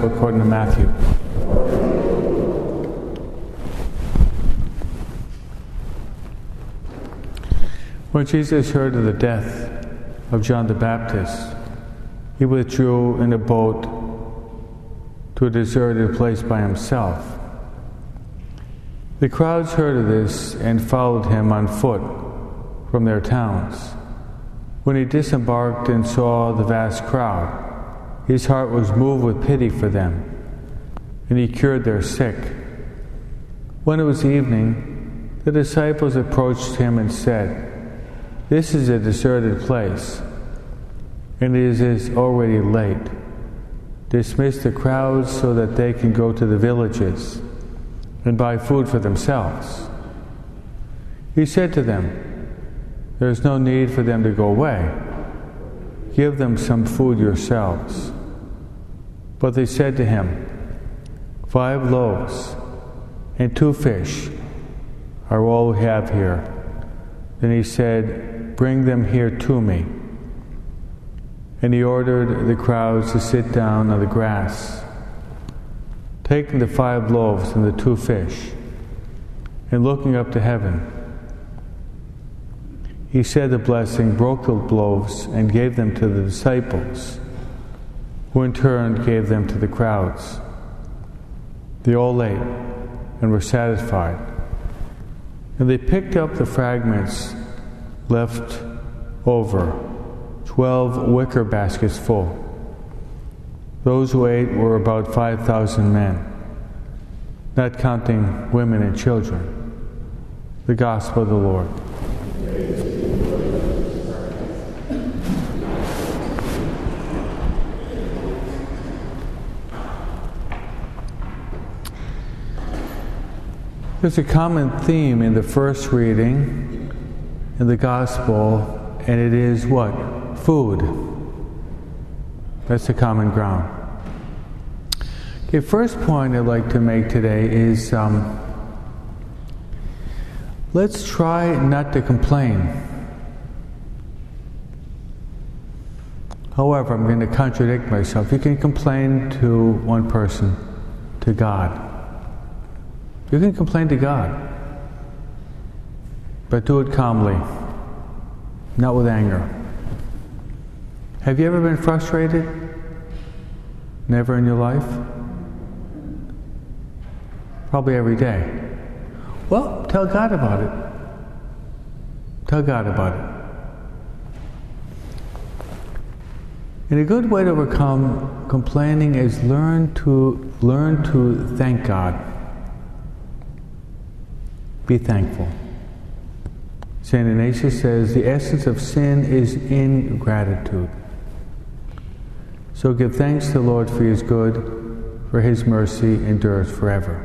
Gospel according to Matthew. When Jesus heard of the death of John the Baptist, he withdrew in a boat to a deserted place by himself. The crowds heard of this and followed him on foot from their towns. When he disembarked and saw the vast crowd, his heart was moved with pity for them, and he cured their sick. When it was evening, the disciples approached him and said, "This is a deserted place, and it is already late. Dismiss the crowds so that they can go to the villages and buy food for themselves." He said to them, "There is no need for them to go away. Give them some food yourselves." But they said to him, 5 loaves and 2 fish are all we have here." Then he said, "Bring them here to me." And he ordered the crowds to sit down on the grass. Taking the 5 loaves and the 2 fish, and looking up to heaven, he said the blessing, broke the loaves, and gave them to the disciples, who in turn gave them to the crowds. They all ate and were satisfied. And they picked up the fragments left over, 12 wicker baskets full. Those who ate were about 5,000 men, not counting women and children. The Gospel of the Lord. There's a common theme in the first reading in the Gospel, and it is what? Food. That's the common ground. Okay, first point I'd like to make today is let's try not to complain. However, I'm going to contradict myself. You can complain to one person, to God. You can complain to God, but do it calmly, not with anger. Have you ever been frustrated? Never in your life? Probably every day. Well, tell God about it. Tell God about it. And a good way to overcome complaining is learn to thank God. Be thankful. St. Ignatius says, the essence of sin is ingratitude. So give thanks to the Lord for His good, for His mercy endures forever.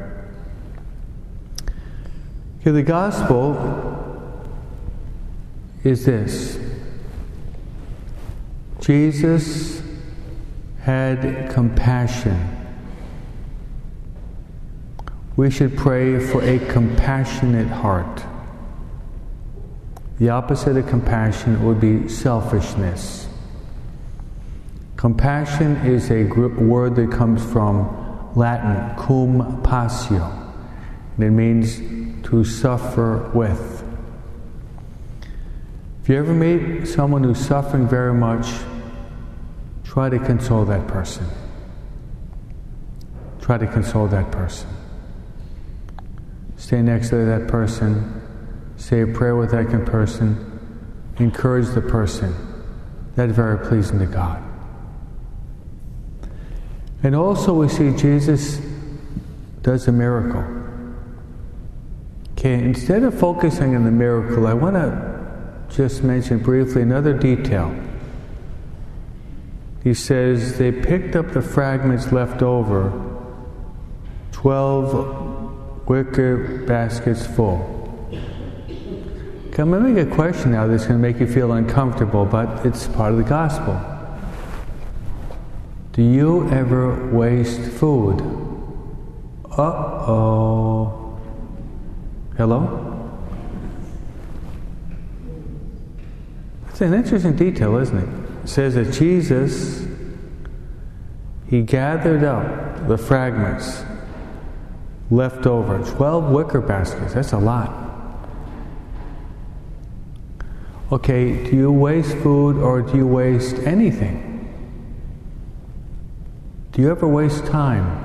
Okay, the Gospel is this. Jesus had compassion. We should pray for a compassionate heart. The opposite of compassion would be selfishness. Compassion is a word that comes from Latin, cum passio, and it means to suffer with. If you ever meet someone who's suffering very much, try to console that person. Try to console that person. Stay next to that person. Say a prayer with that person. Encourage the person. That's very pleasing to God. And also we see Jesus does a miracle. Okay, instead of focusing on the miracle, I want to just mention briefly another detail. He says they picked up the fragments left over, 12 wicker baskets full. Okay, I'm going to make a question now that's going to make you feel uncomfortable, but it's part of the Gospel. Do you ever waste food? Uh-oh. Hello? It's an interesting detail, isn't it? It says that Jesus He gathered up the fragments left over. 12 wicker baskets, that's a lot. Okay, do you waste food or do you waste anything? Do you ever waste time?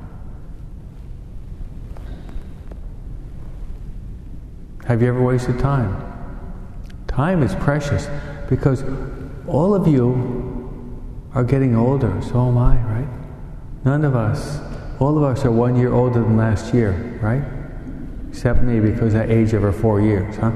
Have you ever wasted time? Time is precious because all of you are getting older, so am I, right? None of us, all of us are 1 year older than last year, right? Except me, because I age over 4 years, huh?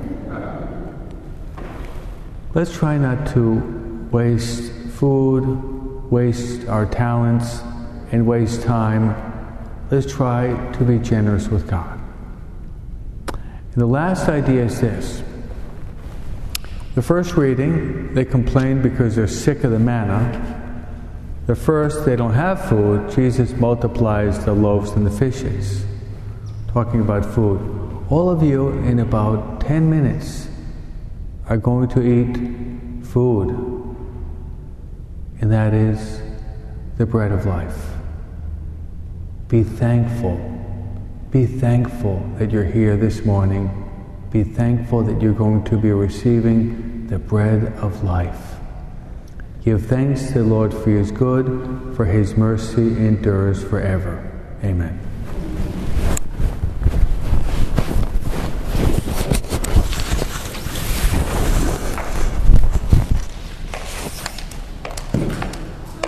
Let's try not to waste food, waste our talents, and waste time. Let's try to be generous with God. And the last idea is this. The first reading, they complain because they're sick of the manna. The first, they don't have food. Jesus multiplies the loaves and the fishes. Talking about food. All of you, in about 10 minutes, are going to eat food. And that is the bread of life. Be thankful. Be thankful that you're here this morning. Be thankful that you're going to be receiving the bread of life. Give thanks to the Lord for He is good, for His mercy endures forever. Amen.